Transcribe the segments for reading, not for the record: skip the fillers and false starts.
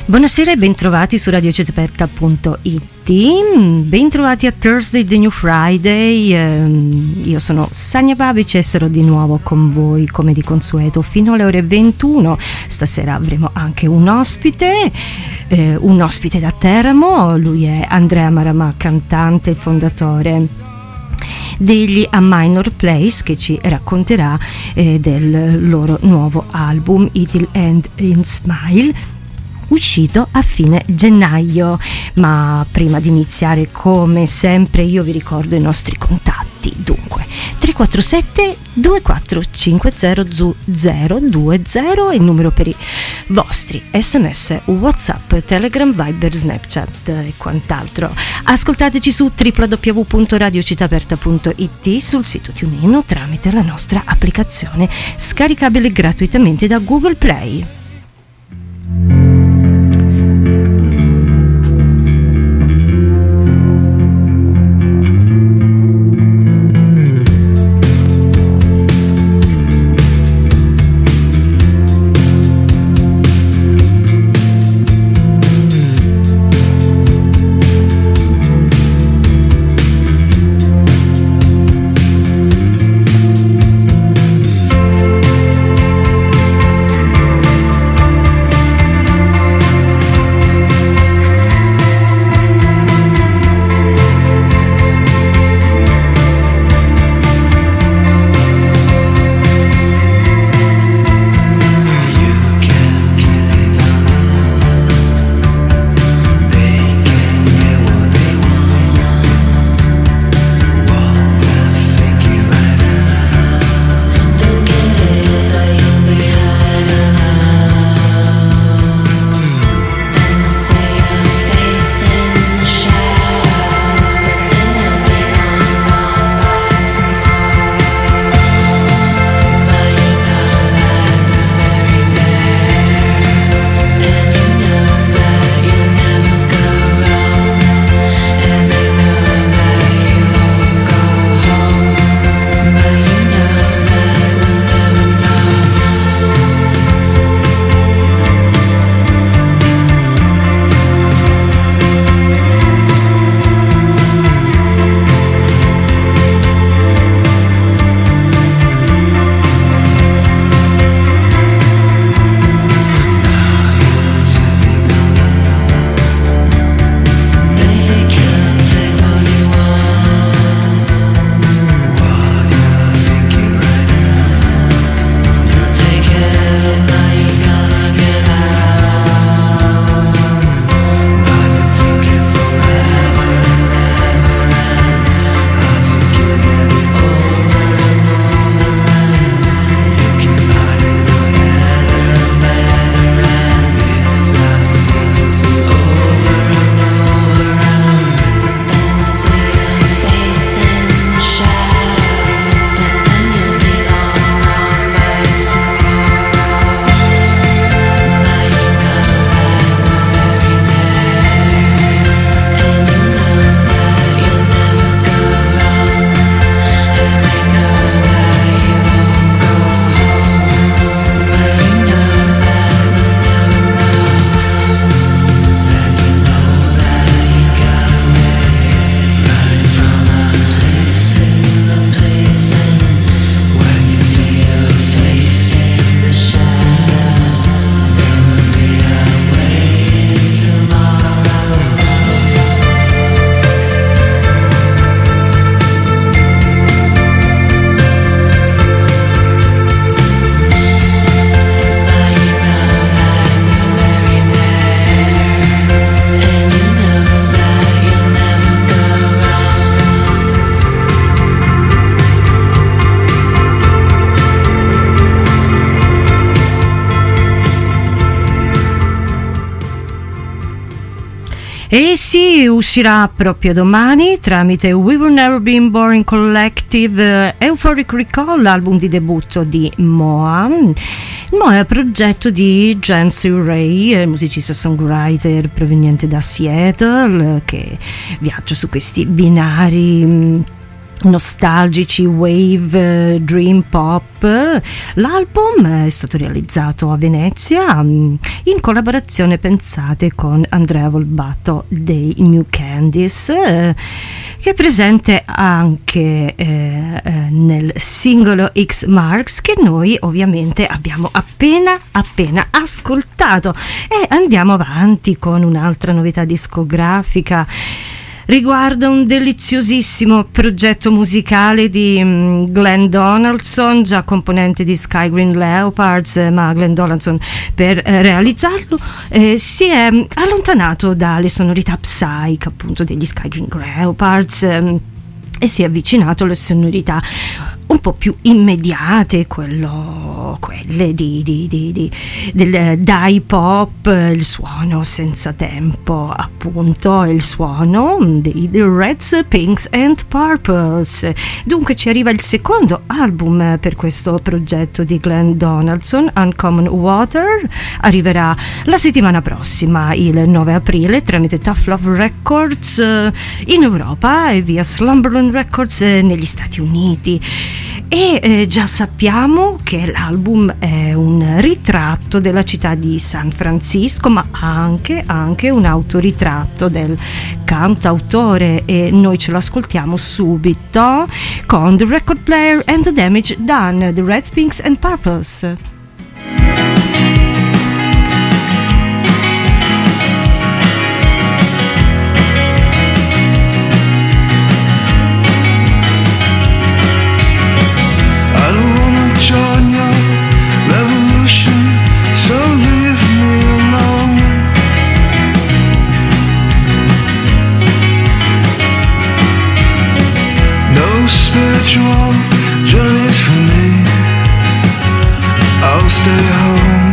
Buonasera e bentrovati su radiocittaaperta.it. Bentrovati a Thursday the New Friday. Io sono Sania Babic e sarò di nuovo con voi come di consueto fino alle ore 21. Stasera avremo anche un ospite da Teramo. Lui è Andrea Maramà, cantante e fondatore degli A Minor Place, che ci racconterà del loro nuovo album It'll End in Smile, uscito a fine gennaio. Ma prima di iniziare, come sempre, io vi ricordo i nostri contatti. Dunque 347 2450 020 è il numero per i vostri sms, whatsapp, telegram, viber, snapchat e quant'altro. Ascoltateci su www.radiocittaaperta.it, sul sito TuneIn, tramite la nostra applicazione scaricabile gratuitamente da Google Play. E sì, uscirà proprio domani tramite We Will Never Be Boring Collective Euphoric Recall, l'album di debutto di Moa. Moa è un progetto di Jancy Ray, musicista songwriter proveniente da Seattle, che viaggia su questi binari nostalgici wave dream pop. L'album è stato realizzato a Venezia in collaborazione, pensate, con Andrea Volbato dei New Candies, che è presente anche nel singolo X Marks, che noi ovviamente abbiamo appena ascoltato. E andiamo avanti con un'altra novità discografica. Riguarda un deliziosissimo progetto musicale di Glenn Donaldson, già componente di Sky Green Leopards, ma Glenn Donaldson per realizzarlo si è allontanato dalle sonorità psych appunto degli Sky Green Leopards e si è avvicinato alle sonorità un po' più immediate, quelle del dai pop, il suono senza tempo, appunto, il suono dei Reds, Pinks and Purples. Dunque ci arriva il secondo album per questo progetto di Glenn Donaldson, Uncommon Water. Arriverà la settimana prossima, il 9 aprile, tramite Tough Love Records in Europa e via Slumberland Records negli Stati Uniti. E già sappiamo che l'album è un ritratto della città di San Francisco, ma anche un autoritratto del cantautore, e noi ce lo ascoltiamo subito con The Record Player and the Damage Done, The Reds, Pinks and Purples. Spiritual journeys for me, I'll stay home.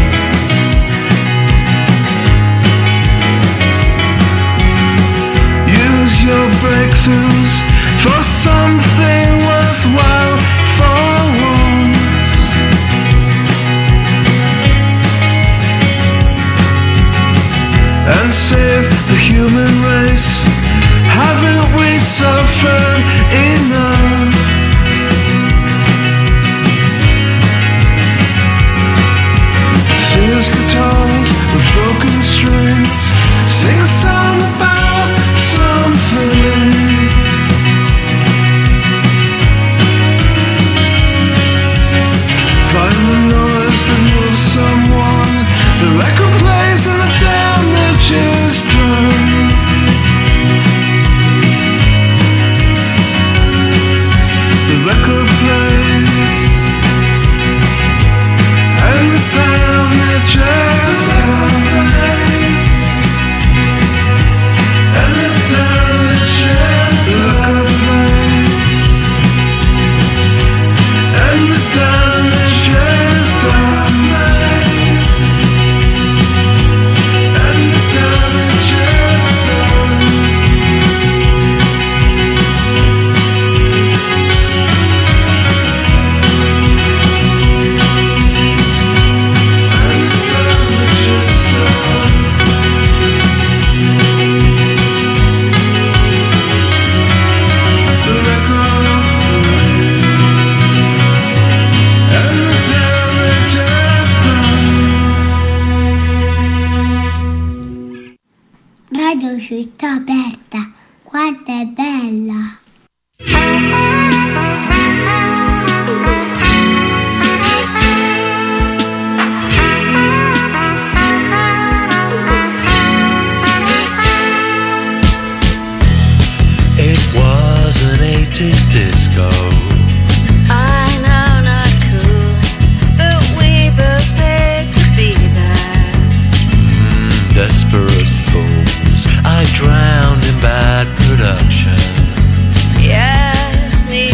Use your breakthroughs for something worthwhile for once, and save the human race. Haven't we suffered enough? Singers' guitars with broken strings sing a song about something. Find the noise that moves someone. The record plays and the damage is done. Record plays and the damage is done, and the damage is done. Record plays and the damage is done, and the damage is done. Radio Città Aperta, guarda è bella. It was an 80s disco. I know, not cool, but we both paid to be there. Desperate fools, I drowned in bad production. Yes, me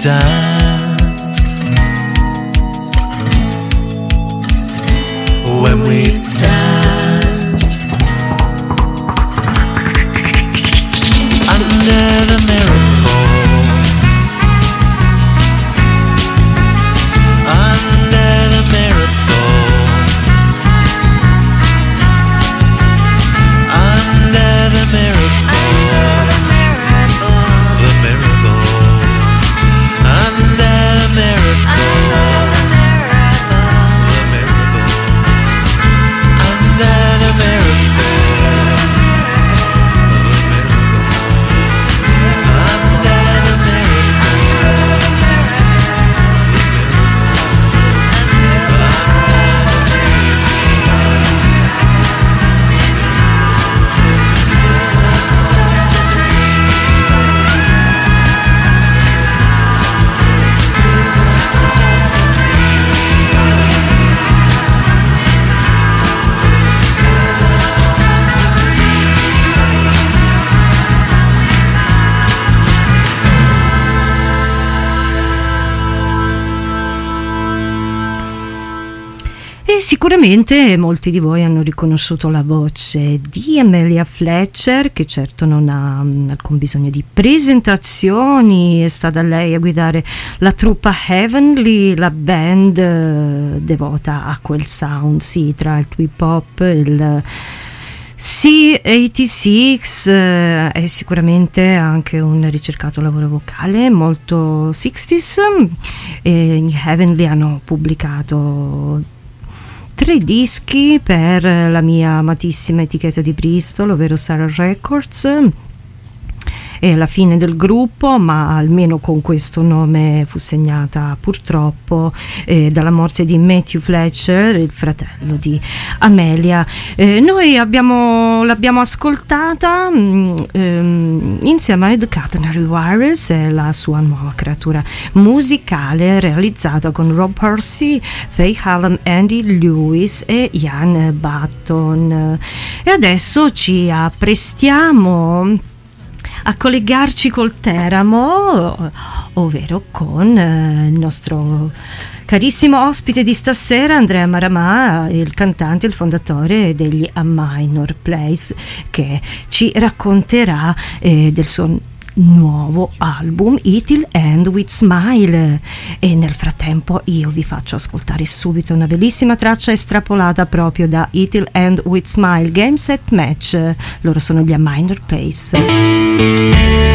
danced, when we danced under the mirror ball, under the mirror ball, under the mirror ball, the mirror ball, under the mirror ball, the mirror ball, under the mirror ball, the mirror ball, under the mirror E sicuramente molti di voi hanno riconosciuto la voce di Amelia Fletcher, che certo non ha alcun bisogno di presentazioni. È stata lei a guidare la truppa Heavenly, la band devota a quel sound, sì, tra il trip hop e il C86, è sicuramente anche un ricercato lavoro vocale molto 60s. Gli Heavenly hanno pubblicato 3 dischi per la mia amatissima etichetta di Bristol, ovvero Sarah Records. E alla fine del gruppo, ma almeno con questo nome, fu segnata purtroppo dalla morte di Matthew Fletcher, il fratello di Amelia. Noi l'abbiamo ascoltata insieme a The Catenary Warriors, la sua nuova creatura musicale realizzata con Rob Percy, Faye Hallam, Andy Lewis e Ian Button. E adesso ci apprestiamo a collegarci col Teramo, ovvero con il nostro carissimo ospite di stasera, Andrea Maramà, il cantante e il fondatore degli A Minor Place, che ci racconterà del suo nuovo album It'll End With Smile. E nel frattempo io vi faccio ascoltare subito una bellissima traccia estrapolata proprio da It'll End With Smile, Game Set Match. Loro sono gli A Minor Place.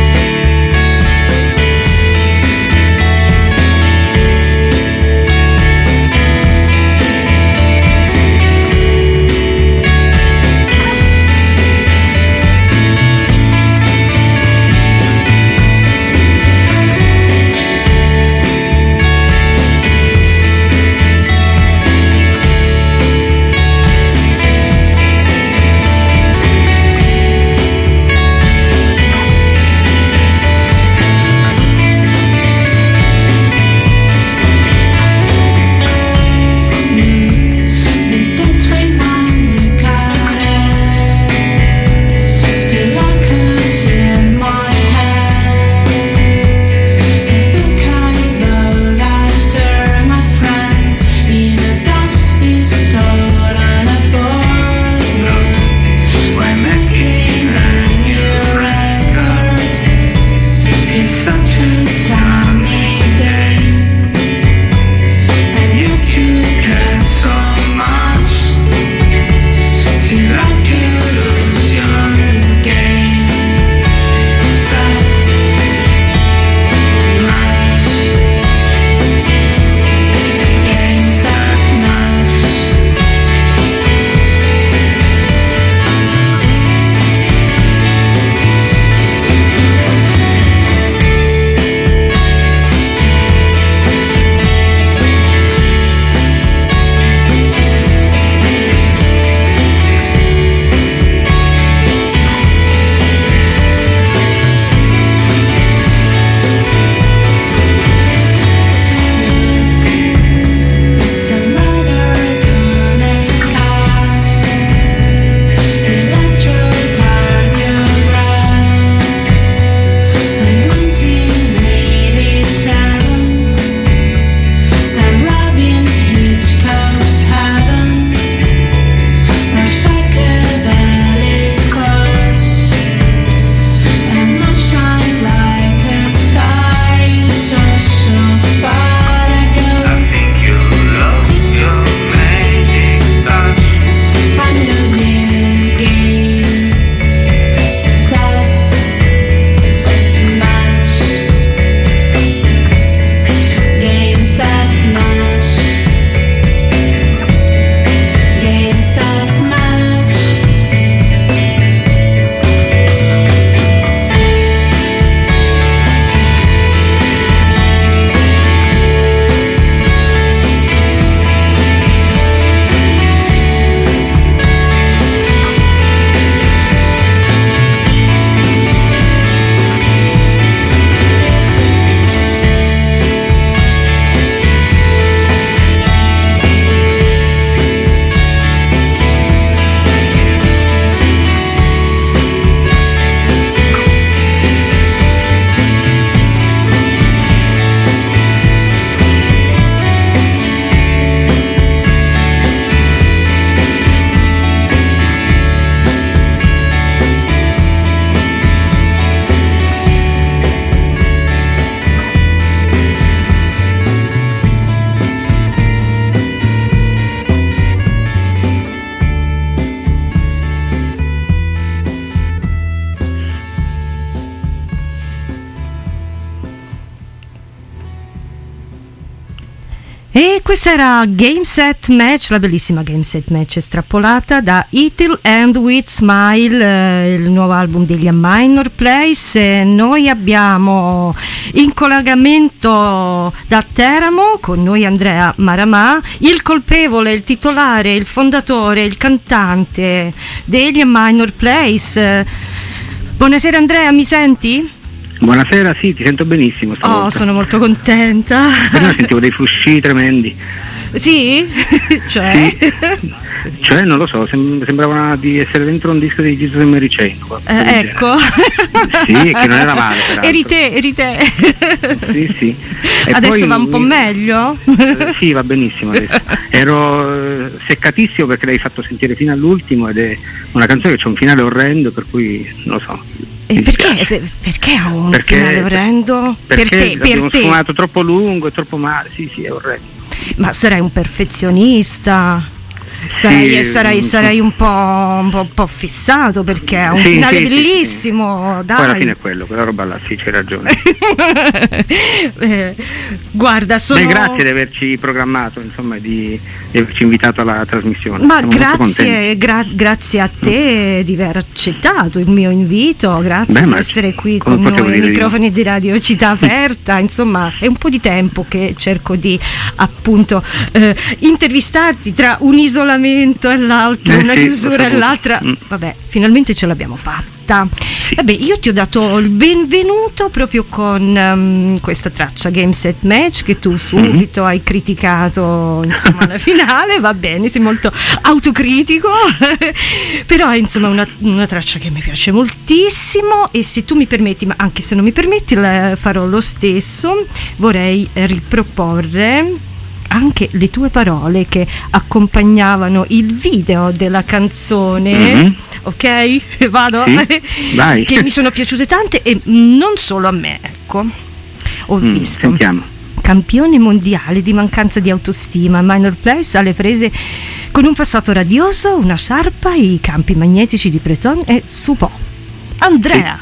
E questa era Game Set Match, la bellissima Game Set Match estrapolata da Ethel and With Smile, il nuovo album degli A Minor Place. Noi abbiamo in collegamento da Teramo con noi Andrea Maramà, il colpevole, il titolare, il fondatore, il cantante degli A Minor Place. Buonasera Andrea, mi senti? Buonasera, sì, ti sento benissimo stavolta. Oh, sono molto contenta. Prima sentivo dei frusci tremendi. Sì? Cioè? Sì. Cioè, non lo so, sembrava di essere dentro un disco di Jesus and Mary Chain. Ecco. Sì, che non era male peraltro. Eri te. Sì, sì. E adesso poi, va un po' meglio? Sì, va benissimo adesso. Ero seccatissimo perché l'hai fatto sentire fino all'ultimo ed è una canzone che c'è un finale orrendo, per cui non lo so. E perché ha un finale orrendo? Perché abbiamo sfumato troppo lungo e troppo male, sì, è orrendo. Ma sarai un perfezionista? Sarai un po' fissato perché ha un finale bellissimo. Sì. Dai. Poi alla fine è quello, quella roba là, sì, c'hai ragione. Guarda, grazie di averci programmato, insomma, di averci invitato alla trasmissione. Ma grazie a te di aver accettato il mio invito, grazie di essere qui con noi ai microfoni di Radio Città Aperta. Insomma, è un po' di tempo che cerco di appunto intervistarti tra un'isolamento e l'altro, una chiusura e l'altra. Vabbè, finalmente ce l'abbiamo fatta. Vabbè, io ti ho dato il benvenuto proprio con questa traccia Game Set Match che tu subito hai criticato, insomma, alla finale. Va bene, sei molto autocritico. Però è insomma una traccia che mi piace moltissimo, e se tu mi permetti, ma anche se non mi permetti farò lo stesso, vorrei riproporre anche le tue parole che accompagnavano il video della canzone. Ok? Vado? Sì, vai. Che mi sono piaciute tante, e non solo a me, ecco. Ho visto sentiamo. Campione mondiale di mancanza di autostima, Minor Place alle prese con un passato radioso, una sciarpa, i campi magnetici di Breton e Supò. Andrea.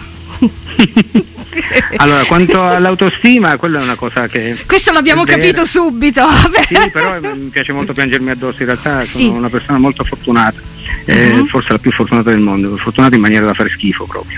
Sì. Allora, quanto all'autostima, quella è una cosa che... Questo l'abbiamo capito subito. Sì, però mi piace molto piangermi addosso, in realtà sì. Sono una persona molto fortunata, forse la più fortunata del mondo, fortunata in maniera da fare schifo proprio.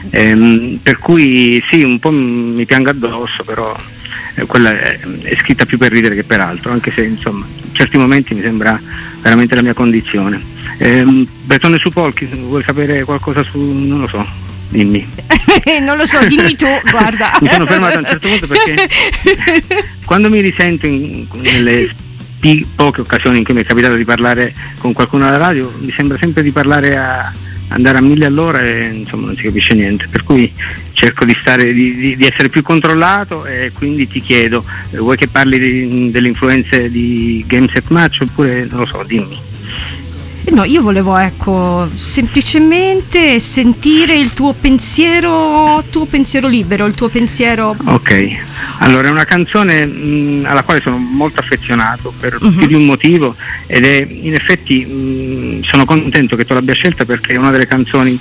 Per cui sì, un po' mi piango addosso, però quella è scritta più per ridere che per altro, anche se insomma in certi momenti mi sembra veramente la mia condizione. Breton e Supò, vuoi sapere qualcosa su... non lo so. Dimmi. Non lo so, dimmi tu, guarda. Mi sono fermato a un certo punto perché quando mi risento nelle poche occasioni in cui mi è capitato di parlare con qualcuno alla radio, mi sembra sempre di parlare andare a 1000 all'ora e insomma non si capisce niente, per cui cerco di essere più controllato, e quindi ti chiedo, vuoi che parli delle influenze di Game Set Match oppure non lo so, dimmi. No, io volevo semplicemente sentire il tuo pensiero libero, il tuo pensiero. Ok, allora è una canzone alla quale sono molto affezionato per più di un motivo, ed è in effetti sono contento che tu l'abbia scelta perché è una delle canzoni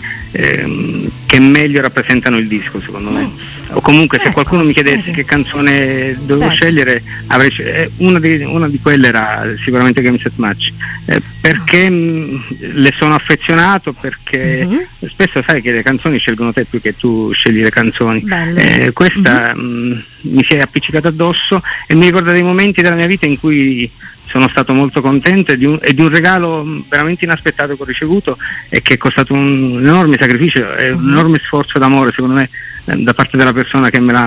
che meglio rappresentano il disco, secondo me. O comunque se qualcuno mi chiedesse che canzone dovevo scegliere, una di quelle era sicuramente Game Set Match, perché le sono affezionato, perché spesso sai che le canzoni scelgono te più che tu scegli le canzoni. Questa mi si è appiccicata addosso e mi ricorda dei momenti della mia vita in cui sono stato molto contento e di un regalo veramente inaspettato che ho ricevuto, e che è costato un enorme sacrificio e un enorme sforzo d'amore, secondo me, da parte della persona che me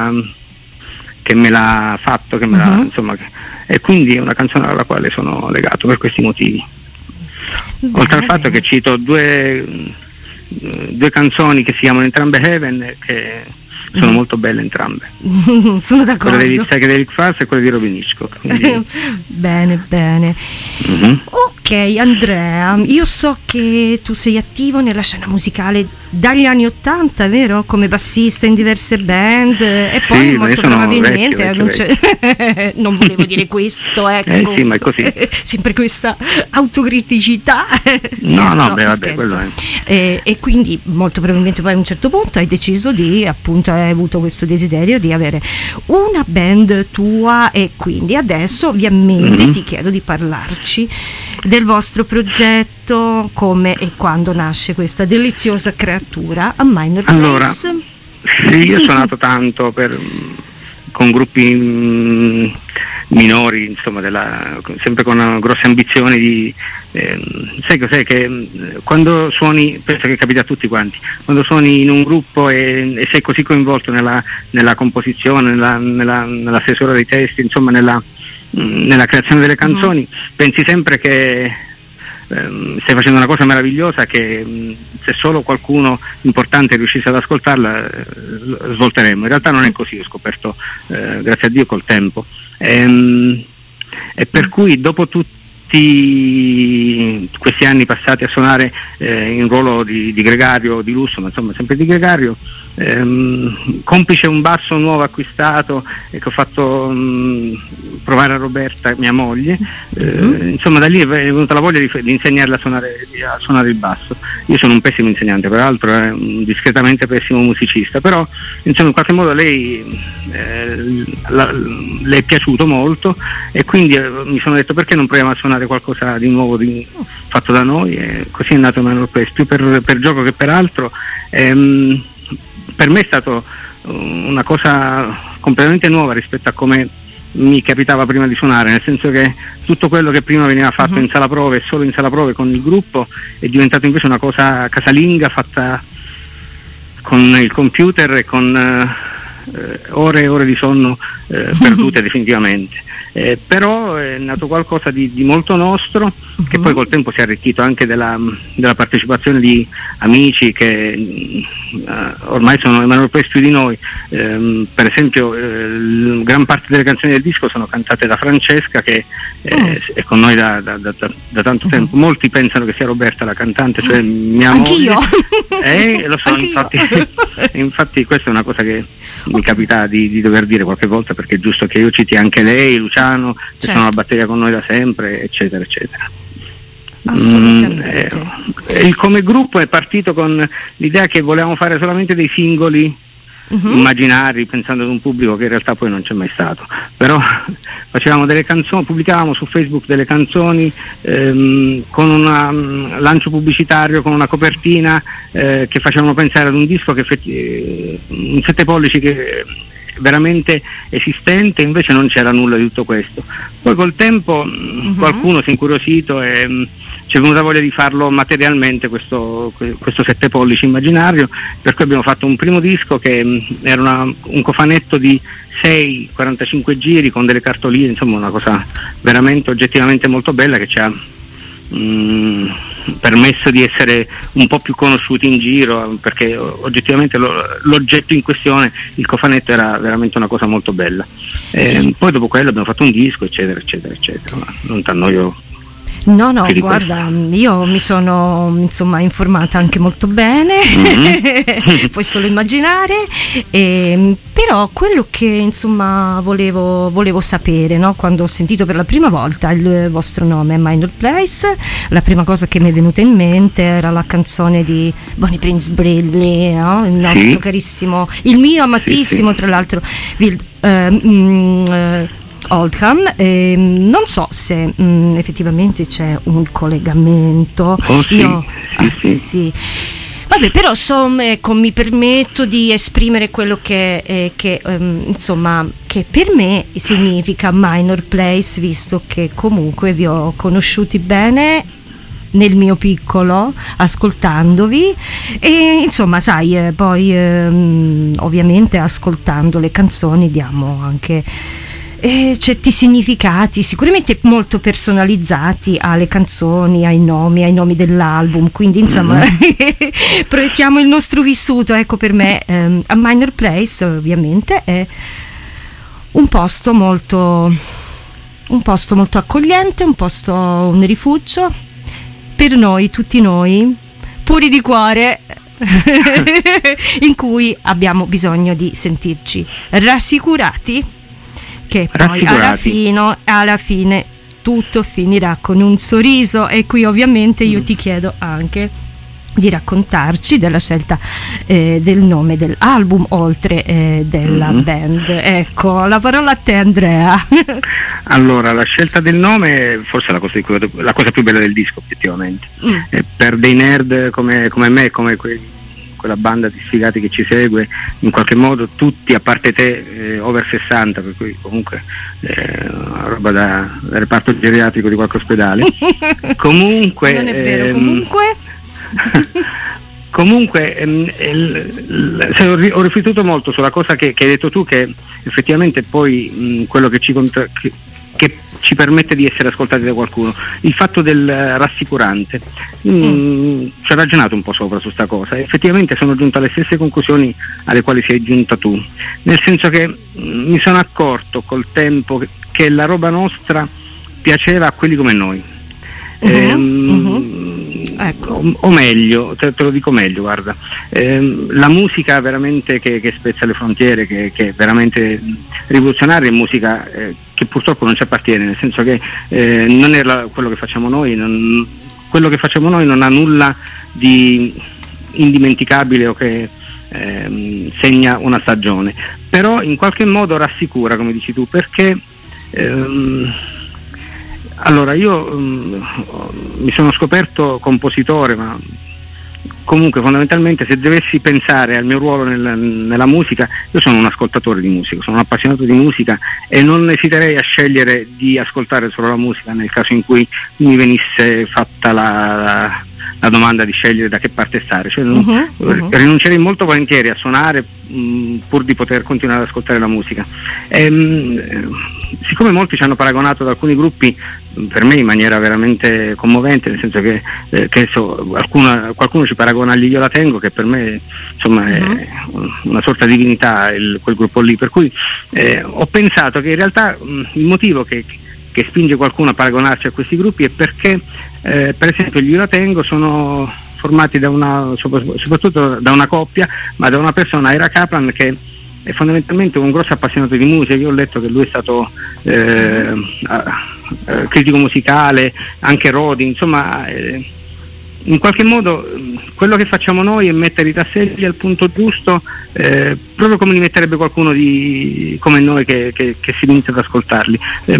l'ha fatto, insomma, e quindi è una canzone alla quale sono legato per questi motivi. Oltre al fatto che cito due canzoni che si chiamano entrambe Heaven, che sono molto belle entrambe. Sono d'accordo. Quella di Psychedelic Fuzz e quella di Robin Hitchcock. Bene. Ok, Andrea, io so che tu sei attivo nella scena musicale dagli anni '80, vero? Come bassista in diverse band, e poi Sì, molto io sono probabilmente vecchio. non volevo dire questo, ecco. Sì, ma è così. Sempre questa autocriticità. No, vabbè, quello è. E quindi molto probabilmente poi a un certo punto hai deciso di, appunto, hai avuto questo desiderio di avere una band tua, e quindi adesso ovviamente ti chiedo di parlarci del vostro progetto, come e quando nasce questa deliziosa creatura A Minor Place. Allora, sì, io ho suonato tanto con gruppi minori, insomma, sempre con grosse ambizioni di sai cos'è, che quando suoni, penso che capita a tutti quanti, quando suoni in un gruppo e sei così coinvolto nella composizione, nella stesura dei testi, insomma nella creazione delle canzoni, pensi sempre che stai facendo una cosa meravigliosa, che se solo qualcuno importante riuscisse ad ascoltarla svolteremmo. In realtà non è così, ho scoperto grazie a Dio col tempo, e per cui dopo tutti questi anni passati a suonare in ruolo di gregario, di lusso, ma insomma sempre di gregario, complice un basso nuovo acquistato e che ho fatto provare a Roberta, mia moglie, insomma da lì è venuta la voglia di insegnarle a suonare il basso. Io sono un pessimo insegnante, peraltro è un discretamente pessimo musicista, però insomma in qualche modo lei le è piaciuto molto, e quindi mi sono detto perché non proviamo a suonare qualcosa di nuovo fatto da noi, e così è nato Minor Place, più per gioco che per altro. Per me è stato una cosa completamente nuova rispetto a come mi capitava prima di suonare, nel senso che tutto quello che prima veniva fatto in sala prove e solo in sala prove con il gruppo è diventato invece una cosa casalinga, fatta con il computer e con ore e ore di sonno perdute definitivamente. Però è nato qualcosa di molto nostro, che poi col tempo si è arricchito anche della partecipazione di amici che ormai sono Minor Place più di noi. Per esempio gran parte delle canzoni del disco sono cantate da Francesca, che è con noi da tanto tempo. Molti pensano che sia Roberta la cantante, cioè mia moglie. Anch'io! Lo so, infatti questa è una cosa che mi capita di dover dire qualche volta, perché è giusto che io citi anche lei, Luciano, che sono alla batteria con noi da sempre, eccetera eccetera. Assolutamente. Come gruppo è partito con l'idea che volevamo fare solamente dei singoli immaginari, pensando ad un pubblico che in realtà poi non c'è mai stato, però facevamo delle canzoni, pubblicavamo su Facebook delle canzoni con un lancio pubblicitario, con una copertina che facevano pensare ad un disco un 7 pollici che veramente esistente, invece non c'era nulla di tutto questo. Poi col tempo qualcuno si è incuriosito e ci è venuta voglia di farlo materialmente questo 7 pollici immaginario, per cui abbiamo fatto un primo disco che era un cofanetto di 6-45 giri con delle cartoline, insomma una cosa veramente oggettivamente molto bella, che ci ha permesso di essere un po' più conosciuti in giro, perché oggettivamente l'oggetto in questione, il cofanetto, era veramente una cosa molto bella. Poi dopo quello abbiamo fatto un disco, eccetera eccetera eccetera, ma non t'annoio. No, guarda, io mi sono informata anche molto bene, puoi solo immaginare, però quello che volevo sapere, no? Quando ho sentito per la prima volta il vostro nome, Minor Place, la prima cosa che mi è venuta in mente era la canzone di Bonnie Prince Billy, no? Il nostro carissimo, il mio amatissimo, tra l'altro, Oldham. Non so se effettivamente c'è un collegamento. Sì. Vabbè, però insomma, mi permetto di esprimere quello che per me significa Minor Place, visto che comunque vi ho conosciuti bene nel mio piccolo, ascoltandovi, e insomma sai, poi ovviamente ascoltando le canzoni diamo anche certi significati sicuramente molto personalizzati alle canzoni, ai nomi dell'album, quindi insomma proiettiamo il nostro vissuto. Ecco, per me A Minor Place ovviamente è un posto molto un posto molto accogliente, un rifugio per noi, tutti noi, puri di cuore, in cui abbiamo bisogno di sentirci rassicurati che poi alla fine tutto finirà con un sorriso. E qui ovviamente io ti chiedo anche di raccontarci della scelta del nome dell'album, oltre della band. Ecco, la parola a te, Andrea. Allora, la scelta del nome forse è la cosa più bella del disco, effettivamente. Per dei nerd come me, come quella banda di sfigati che ci segue, in qualche modo tutti, a parte te, over 60, per cui comunque roba da reparto geriatrico di qualche ospedale. Comunque non è vero, comunque ho riflettuto molto sulla cosa che hai detto tu, che effettivamente poi quello che ci permette di essere ascoltati da qualcuno, il fatto del rassicurante. Ci ho ragionato un po' sopra su sta cosa, effettivamente sono giunto alle stesse conclusioni alle quali sei giunta tu, nel senso che mi sono accorto col tempo che la roba nostra piaceva a quelli come noi. Ecco. O meglio, te lo dico meglio, guarda, la musica veramente che spezza le frontiere, che è veramente rivoluzionaria, è musica che purtroppo non ci appartiene, nel senso che non è quello che facciamo noi, quello che facciamo noi non ha nulla di indimenticabile o che segna una stagione, però in qualche modo rassicura, come dici tu, perché allora io mi sono scoperto compositore, ma comunque fondamentalmente se dovessi pensare al mio ruolo nella musica, io sono un ascoltatore di musica, sono un appassionato di musica e non esiterei a scegliere di ascoltare solo la musica nel caso in cui mi venisse fatta la domanda di scegliere da che parte stare, cioè, rinuncerei molto volentieri a suonare pur di poter continuare ad ascoltare la musica. Siccome molti ci hanno paragonato ad alcuni gruppi, per me in maniera veramente commovente, nel senso che qualcuno ci paragona agli Io La Tengo, che per me insomma è una sorta di divinità quel gruppo lì, per cui ho pensato che in realtà il motivo che spinge qualcuno a paragonarsi a questi gruppi è perché per esempio gli Io La Tengo sono formati soprattutto da una coppia, ma da una persona, Ira Kaplan, che è fondamentalmente un grosso appassionato di musica. Io ho letto che lui è stato critico musicale, anche Rodi, insomma in qualche modo quello che facciamo noi è mettere i tasselli al punto giusto, proprio come li metterebbe qualcuno come noi che si limita ad ascoltarli.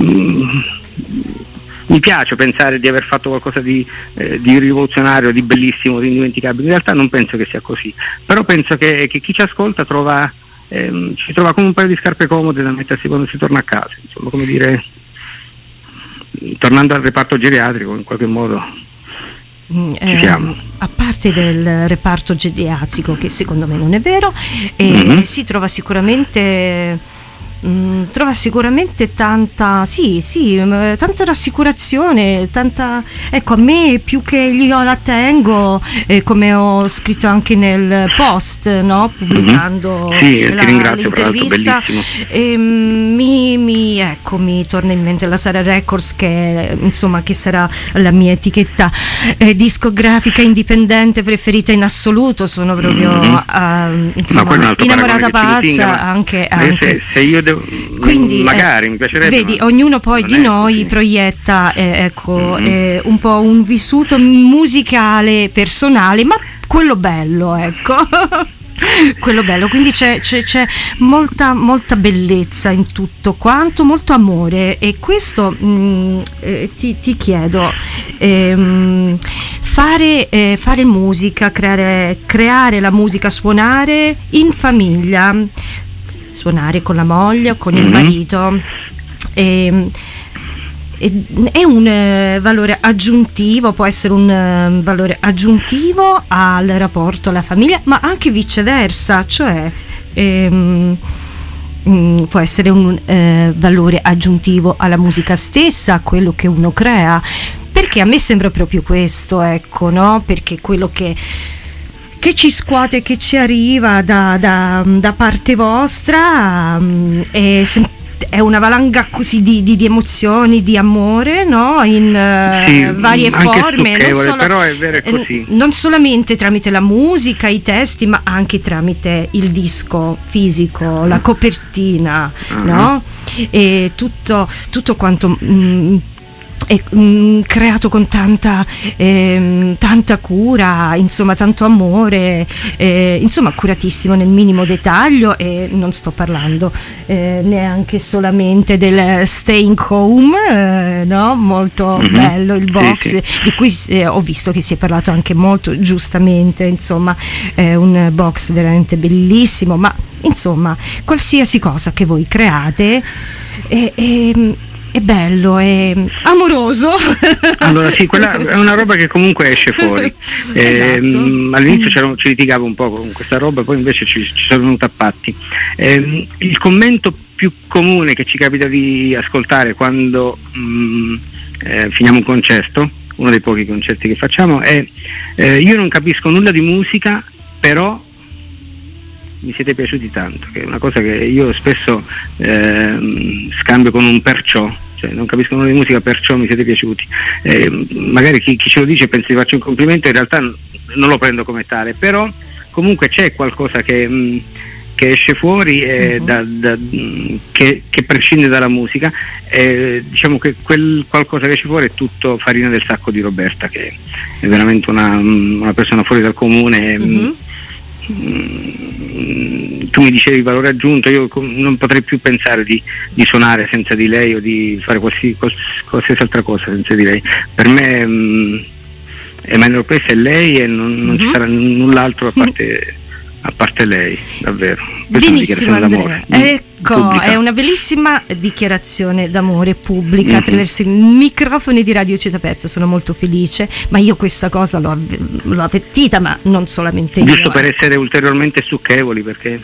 Mi piace pensare di aver fatto qualcosa di rivoluzionario, di bellissimo, di indimenticabile. In realtà non penso che sia così, però penso che chi ci ascolta ci trova come un paio di scarpe comode da mettersi quando si torna a casa, insomma, come dire, tornando al reparto geriatrico in qualche modo ci siamo. A parte del reparto geriatrico, che secondo me non è vero, si trova sicuramente tanta tanta rassicurazione, ecco, a me più che io la tengo, come ho scritto anche nel post, no, pubblicando l'intervista, mi torna in mente la Sara Records, che sarà la mia etichetta discografica indipendente preferita in assoluto. Sono proprio innamorata pazza anche. Se io devo, quindi magari mi piacerebbe, vedi, ognuno poi di noi proietta un po' un vissuto musicale personale, ma quello bello, ecco. Quello bello, quindi c'è molta bellezza in tutto quanto, molto amore, e questo ti chiedo, fare musica, creare la musica, suonare in famiglia, suonare con la moglie o con il marito, è un valore aggiuntivo, può essere un valore aggiuntivo al rapporto alla famiglia, ma anche viceversa, cioè può essere un valore aggiuntivo alla musica stessa, a quello che uno crea, perché a me sembra proprio questo, ecco, no? Perché quello che ci scuote, che ci arriva da parte vostra è è una valanga così di emozioni, di amore, no? In varie forme, però è vero, è così. Non solamente tramite la musica, i testi, ma anche tramite il disco fisico, la copertina, no? E tutto quanto è creato con tanta cura, insomma tanto amore, insomma curatissimo nel minimo dettaglio. E non sto parlando neanche solamente del Staying Home, no? Molto bello il box, di cui ho visto che si è parlato anche molto giustamente, insomma è un box veramente bellissimo. Ma insomma qualsiasi cosa che voi create è bello, è amoroso. Allora sì, quella è una roba che comunque esce fuori. Esatto. All'inizio ci litigavo un po' con questa roba, poi invece ci sono venuti a patti. Il commento più comune che ci capita di ascoltare quando finiamo un concerto, uno dei pochi concerti che facciamo, è io non capisco nulla di musica, però mi siete piaciuti tanto, che è una cosa che io spesso scambio con un perciò, cioè non capisco nulla di musica, perciò mi siete piaciuti. Magari chi ce lo dice pensa di farci un complimento, in realtà non lo prendo come tale, però comunque c'è qualcosa che esce fuori che prescinde dalla musica. Diciamo che quel qualcosa che esce fuori è tutto farina del sacco di Roberta, che è veramente una persona fuori dal comune. Tu mi dicevi valore aggiunto, io non potrei più pensare di suonare senza di lei o di fare qualsiasi altra cosa senza di lei. Per me Emanuele Place è lei e non ci sarà null'altro a parte lei, davvero. Benissimo Andrea, ecco, pubblica. È una bellissima dichiarazione d'amore pubblica attraverso i microfoni di Radio Città Aperta. Sono molto felice, ma io questa cosa l'ho avvertita, ma non solamente io. Giusto per essere ulteriormente stucchevoli, perché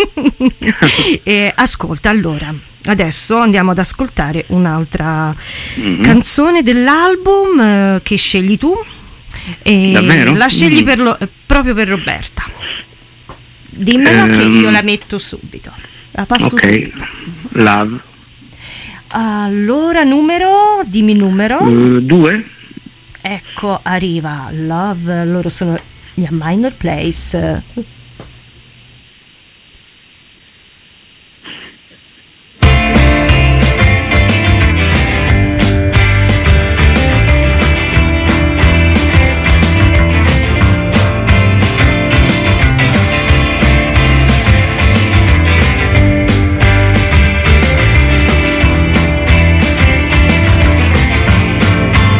ascolta, allora adesso andiamo ad ascoltare un'altra canzone dell'album che scegli tu, e davvero? La scegli proprio per Roberta. Dimmela che io la metto subito. La passo subito. Love. Allora, dimmi numero. 2. Ecco, arriva Love. Loro sono gli A Minor Place.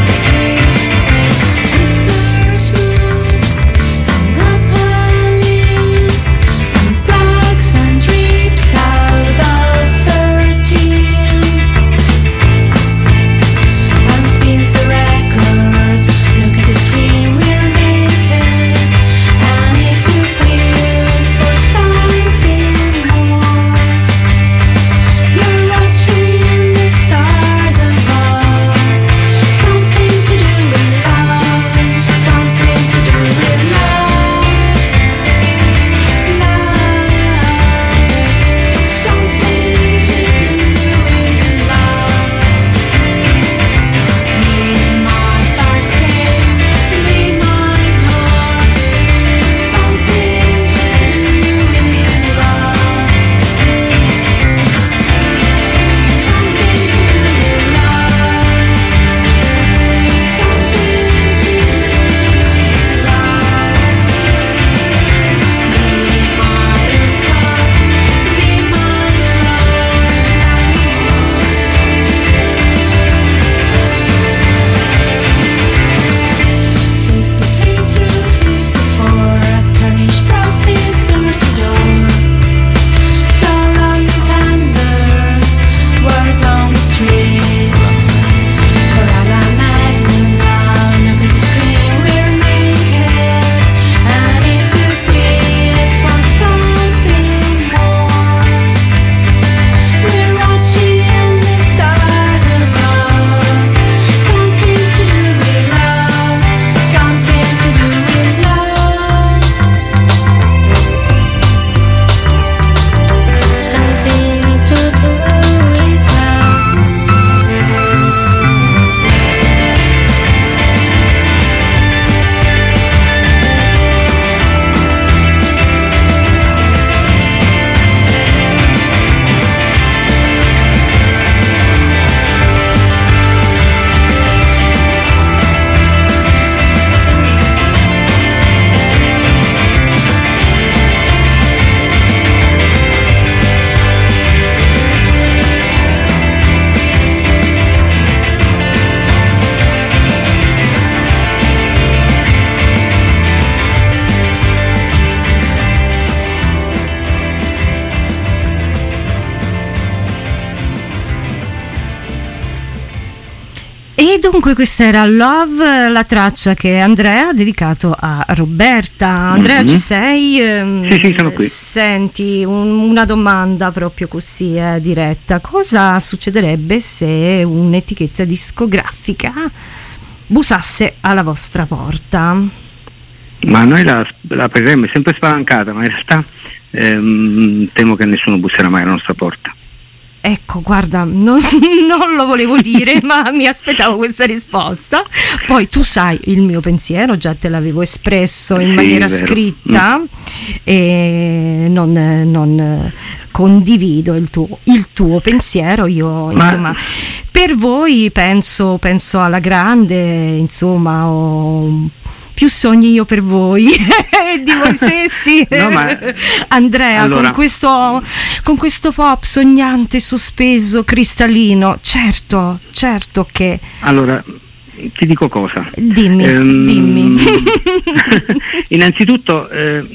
Whispers move, and up E dunque questa era Love, la traccia che Andrea ha dedicato a Roberta. Andrea, ci sei? Sì, sono qui. Senti, una domanda proprio così diretta. Cosa succederebbe se un'etichetta discografica bussasse alla vostra porta? Ma noi la apriremmo, è sempre spalancata, ma in realtà temo che nessuno busserà mai alla nostra porta. Ecco, guarda, non lo volevo dire, ma mi aspettavo questa risposta. Poi tu sai il mio pensiero, già te l'avevo espresso in maniera scritta e non condivido il tuo pensiero. Io, insomma, per voi penso alla grande, insomma, ho più sogni io per voi di voi stessi. No, ma Andrea, allora, con questo pop sognante, sospeso, cristallino, certo che... Allora, ti dico cosa. Dimmi. Innanzitutto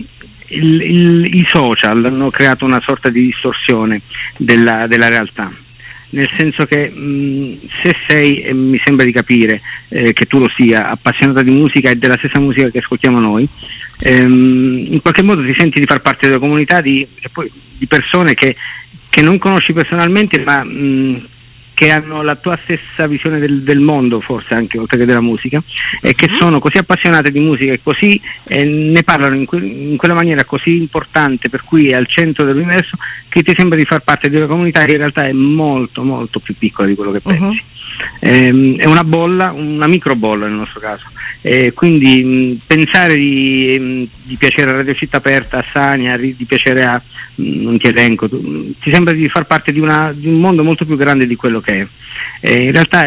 i social hanno creato una sorta di distorsione della realtà. Nel senso che se sei, e mi sembra di capire che tu lo sia, appassionata di musica e della stessa musica che ascoltiamo noi, in qualche modo ti senti di far parte della comunità di persone che non conosci personalmente, ma che hanno la tua stessa visione del mondo, forse anche oltre che della musica, e che sono così appassionate di musica e così ne parlano in quella maniera così importante, per cui è al centro dell'universo, che ti sembra di far parte di una comunità che in realtà è molto molto più piccola di quello che pensi. È una bolla, una microbolla nel nostro caso, quindi pensare di piacere a Radio Città Aperta, a Sania, di piacere a non ti elenco, ti sembra di far parte di un mondo molto più grande di quello che è. In realtà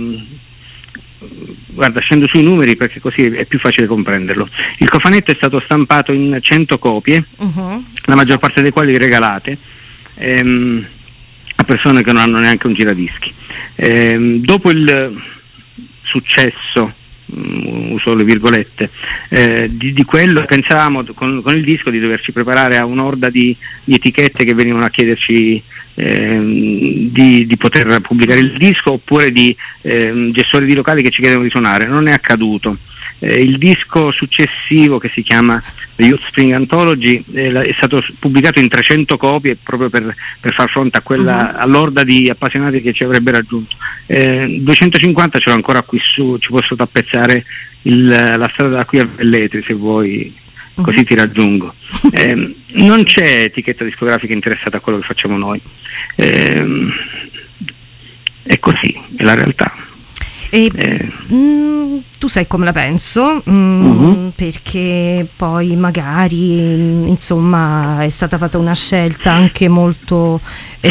guarda, scendo sui numeri perché così è più facile comprenderlo. Il cofanetto è stato stampato in 100 copie, la maggior parte delle quali regalate a persone che non hanno neanche un giradischi. Dopo il successo, uso le virgolette, di quello, pensavamo con il disco di doverci preparare a un'orda di etichette che venivano a chiederci di poter pubblicare il disco, oppure di gestori di locali che ci chiedevano di suonare. Non è accaduto. Il disco successivo, che si chiama The Youth Spring Anthology, è stato pubblicato in 300 copie proprio per far fronte a quella all'orda di appassionati che ci avrebbe raggiunto. 250 ce l'ho ancora qui su, ci posso tappezzare la strada da qui a Velletri se vuoi, così ti raggiungo. Non c'è etichetta discografica interessata a quello che facciamo noi, è così, è la realtà. Tu sai come la penso, perché poi magari insomma è stata fatta una scelta anche molto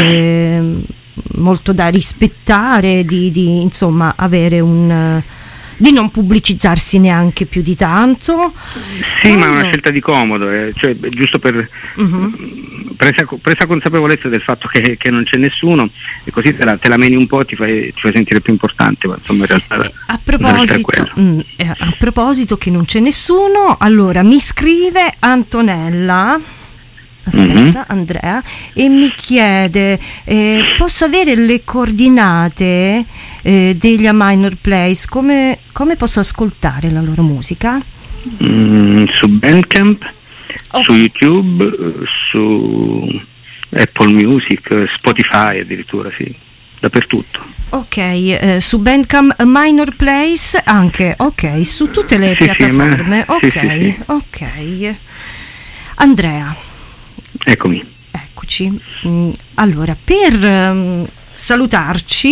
da rispettare, di insomma avere di non pubblicizzarsi neanche più di tanto. Sì, ma è una scelta di comodo, cioè giusto per presa consapevolezza del fatto che non c'è nessuno, e così te la meni un po', ti fai sentire più importante, ma insomma in realtà a proposito che non c'è nessuno, allora mi scrive Antonella, aspetta, Andrea, e mi chiede posso avere le coordinate degli A Minor Place, come posso ascoltare la loro musica? Su Bandcamp, su YouTube, su Apple Music, Spotify addirittura, sì, dappertutto. Ok, su Bandcamp A Minor Place anche, ok, su tutte le piattaforme, sì. Ok. Andrea, eccomi. Eccoci. Allora, per salutarci,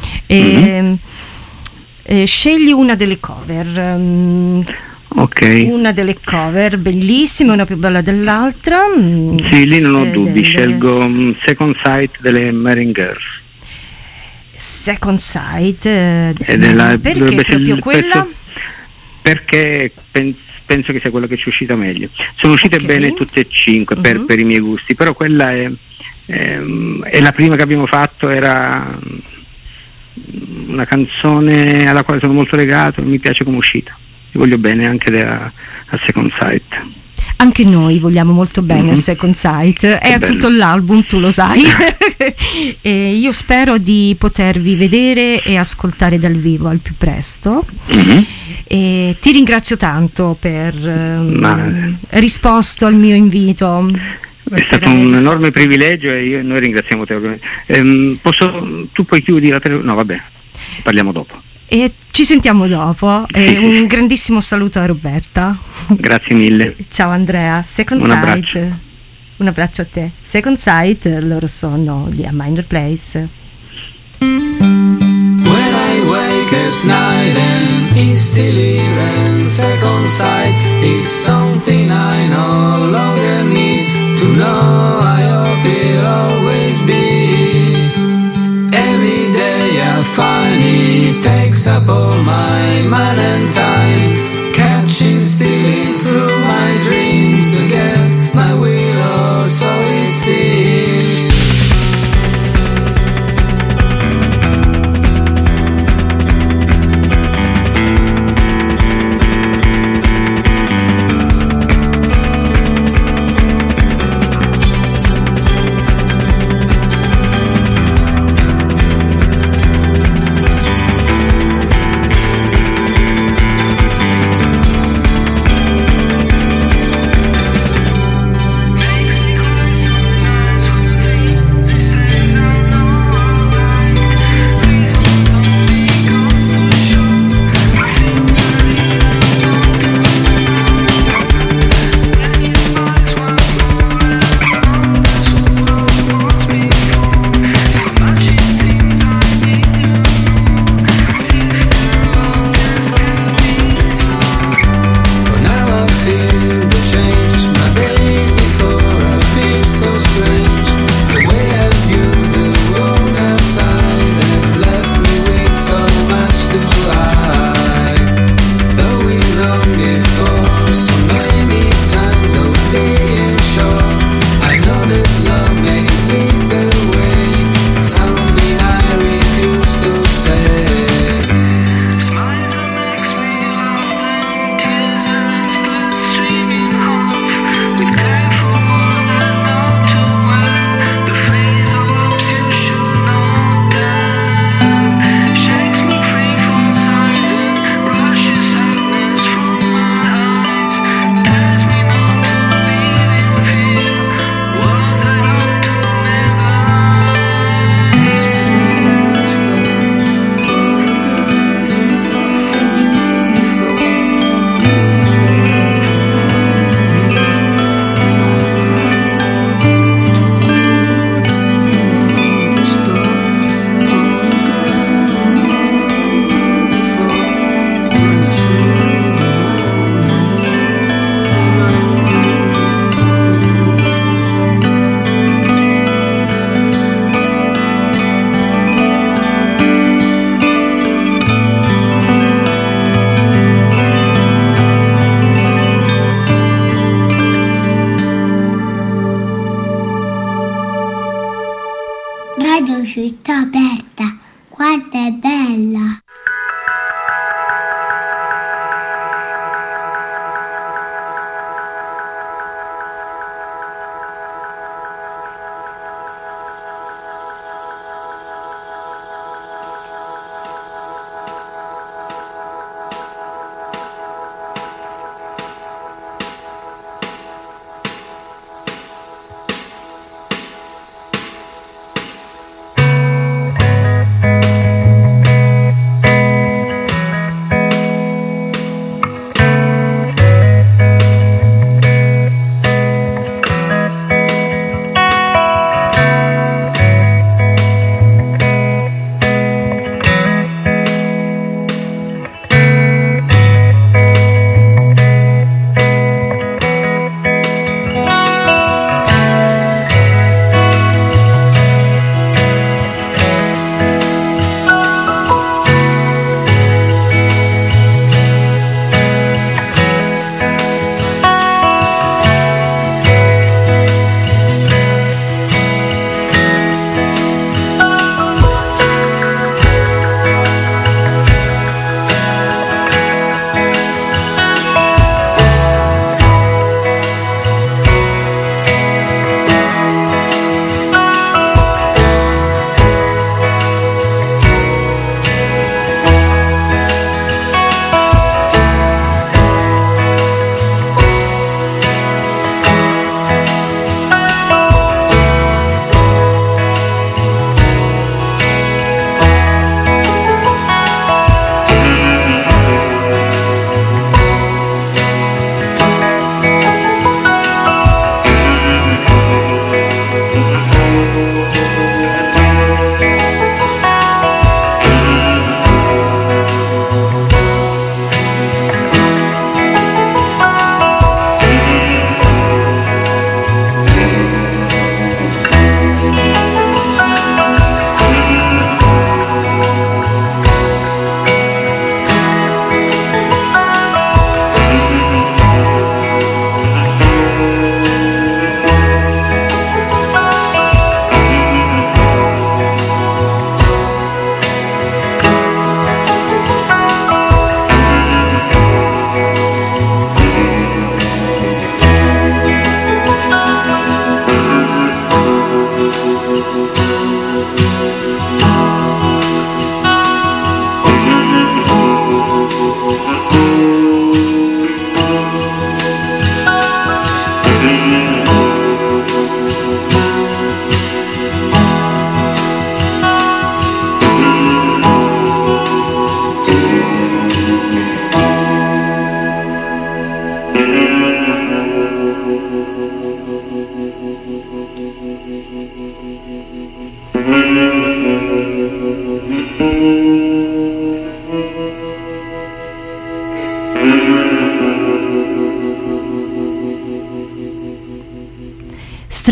scegli una delle cover. Ok. Una delle cover bellissime, una più bella dell'altra. Sì, lì non ho dubbi, scelgo Second Sight delle Marine Girls. Second Sight, perché proprio quella? Perché penso che sia quella che ci è uscita meglio. Sono uscite bene tutte e 5 per i miei gusti, però quella è la prima che abbiamo fatto, era una canzone alla quale sono molto legato e mi piace come uscita. Ti voglio bene anche a Second Sight. Anche noi vogliamo molto bene a Second Sight, è a tutto l'album, tu lo sai. E io spero di potervi vedere e ascoltare dal vivo al più presto. E ti ringrazio tanto per risposto al mio invito. È stato un enorme privilegio e noi ringraziamo te. Tu poi chiudi la no, vabbè, parliamo dopo. E ci sentiamo dopo. E un grandissimo saluto a Roberta. Grazie mille. Ciao Andrea. Second Sight. Un abbraccio a te. Second Sight, loro sono gli A Minor Place. When I wake at night and he's still here, and second sight is something I no longer need to know. I hope it'll always be. Every day I find he takes up all my mind and time, catching, stealing through my dreams against my will, or so it seems.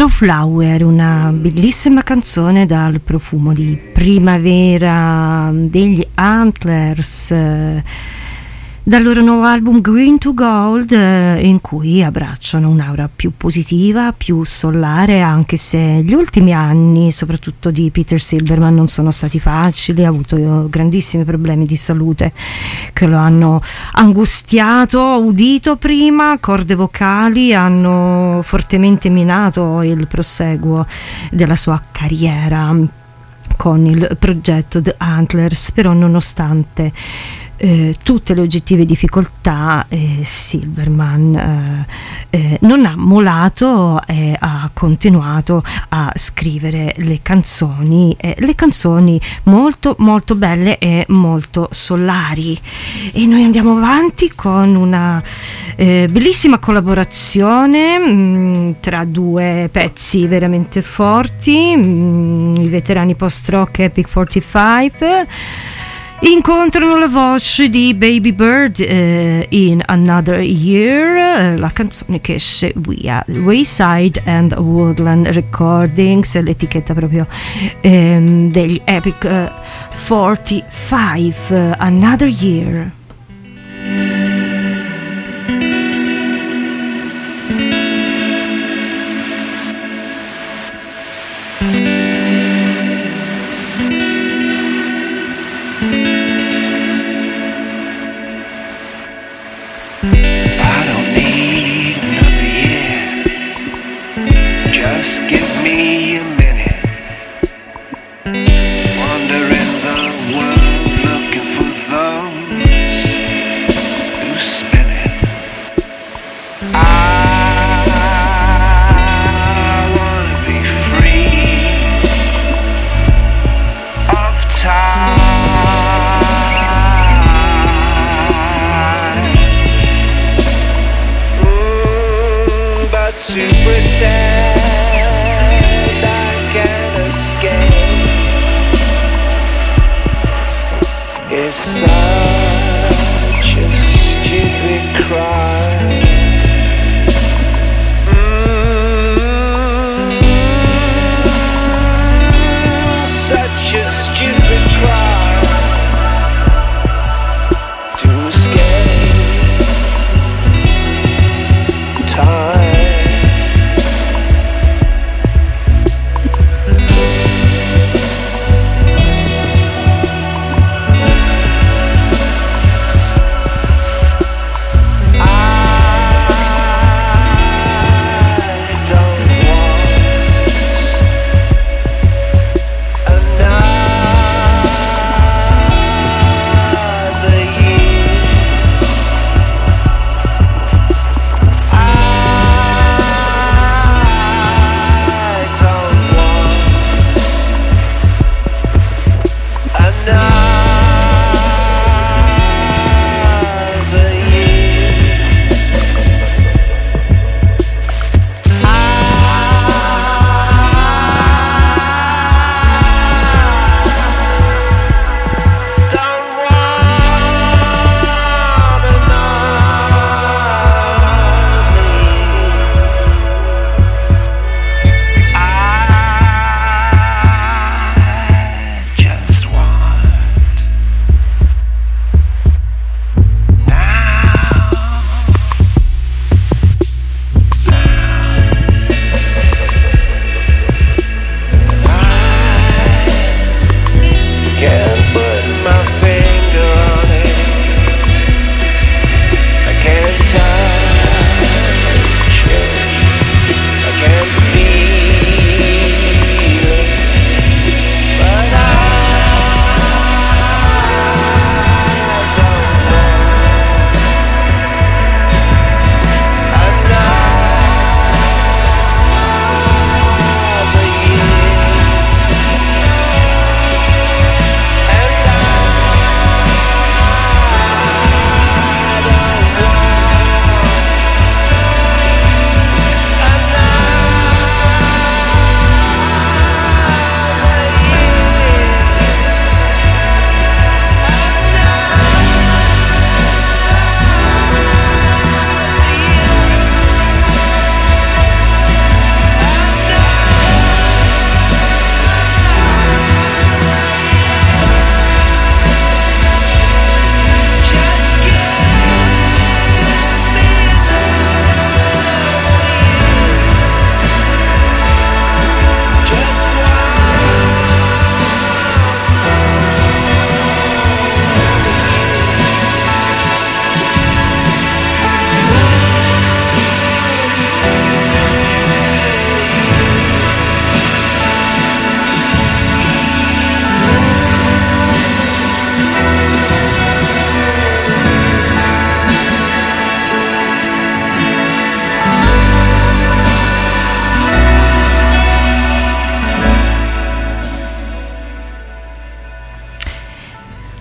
Strawflower, una bellissima canzone dal profumo di primavera degli Antlers, dal loro nuovo album Green to Gold, in cui abbracciano un'aura più positiva, più solare, anche se gli ultimi anni, soprattutto di Peter Silverman, non sono stati facili. Ha avuto grandissimi problemi di salute che lo hanno angustiato, udito prima, corde vocali, hanno fortemente minato il prosieguo della sua carriera con il progetto The Antlers, però nonostante tutte le oggettive difficoltà, Silverman non ha mollato e ha continuato a scrivere le canzoni molto molto belle e molto solari. E noi andiamo avanti con una bellissima collaborazione tra due pezzi veramente forti, i veterani post-rock Epic 45 incontrano le voci di Baby Bird in Another Year, la canzone che esce via Wayside and Woodland Recordings, l'etichetta proprio degli Epic 45, Another Year. Just give me a minute. Wandering the world looking for those who spin it. I wanna be free of time, but to pretend it's such a stupid crime. Such a stupid crime to escape time. I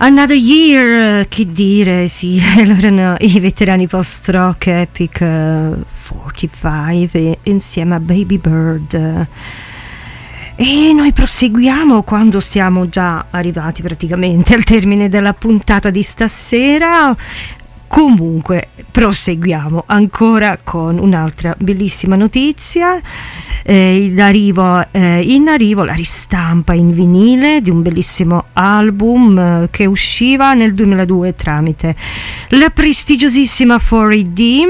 Another Year, che dire, sì, erano i veterani post-rock Epic 45 insieme a Baby Bird. E noi proseguiamo quando stiamo già arrivati praticamente al termine della puntata di stasera. Comunque proseguiamo ancora con un'altra bellissima notizia, in arrivo la ristampa in vinile di un bellissimo album che usciva nel 2002 tramite la prestigiosissima 4AD.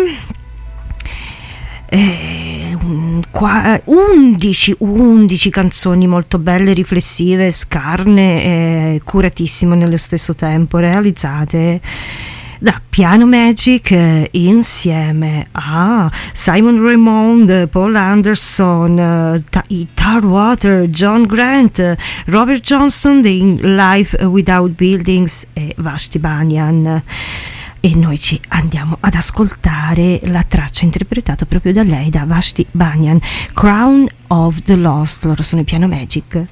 11 canzoni molto belle, riflessive, scarne e curatissime nello stesso tempo, realizzate da Piano Magic insieme a Simon Raymond, Paul Anderson, Tarwater, John Grant, Robert Johnson di Life Without Buildings e Vashti Bunyan. E noi ci andiamo ad ascoltare la traccia interpretata proprio da lei, da Vashti Bunyan, Crown of the Lost. Loro sono i Piano Magic.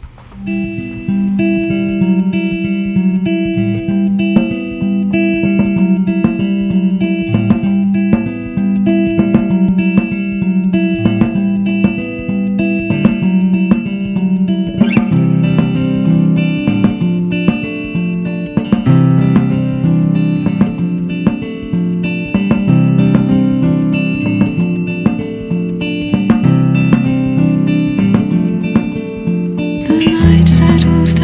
The night settles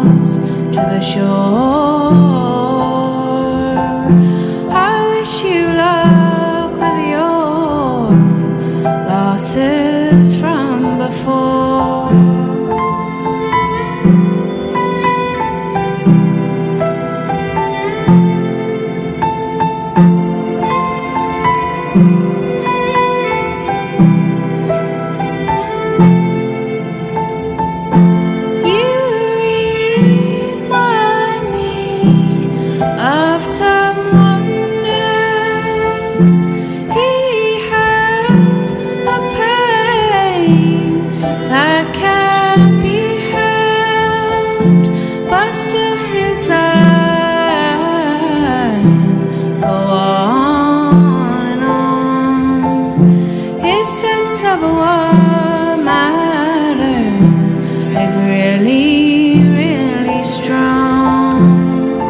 across to the shore. I wish you luck with your losses from before. Of what matters is really, really strong.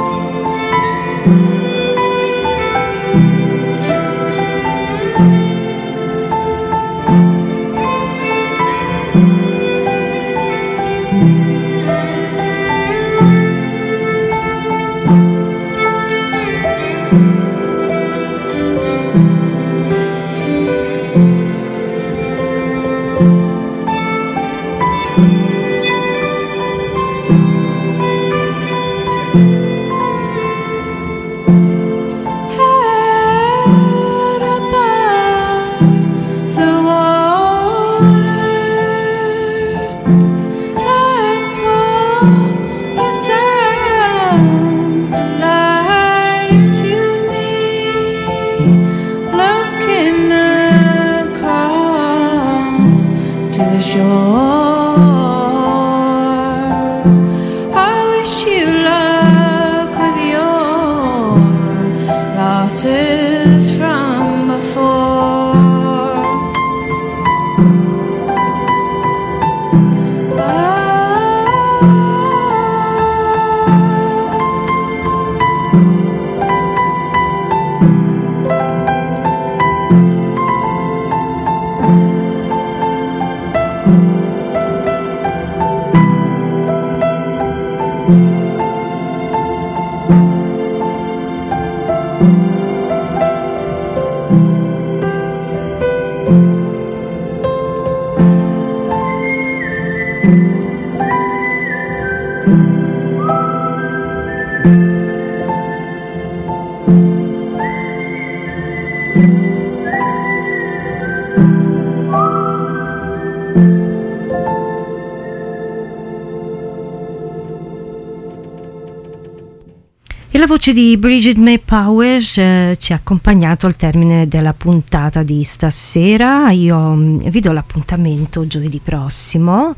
La voce di Bridget May Power ci ha accompagnato al termine della puntata di stasera. Io vi do l'appuntamento giovedì prossimo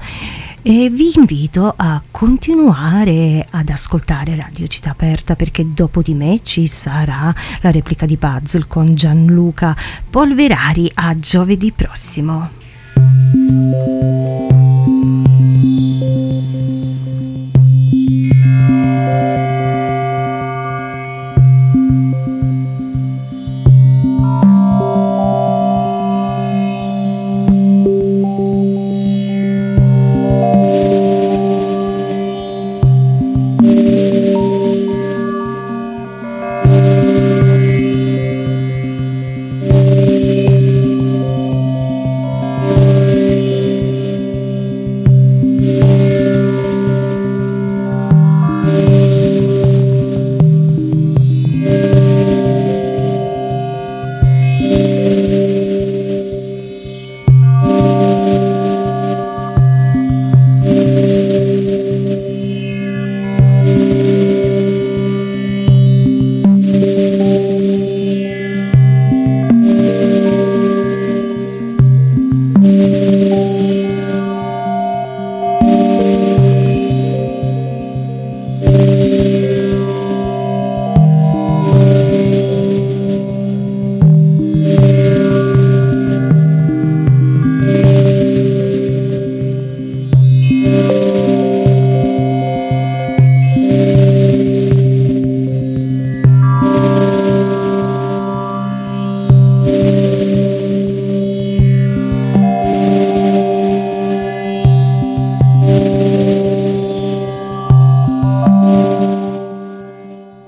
e vi invito a continuare ad ascoltare Radio Città Aperta, perché dopo di me ci sarà la replica di Puzzle con Gianluca Polverari. A giovedì prossimo.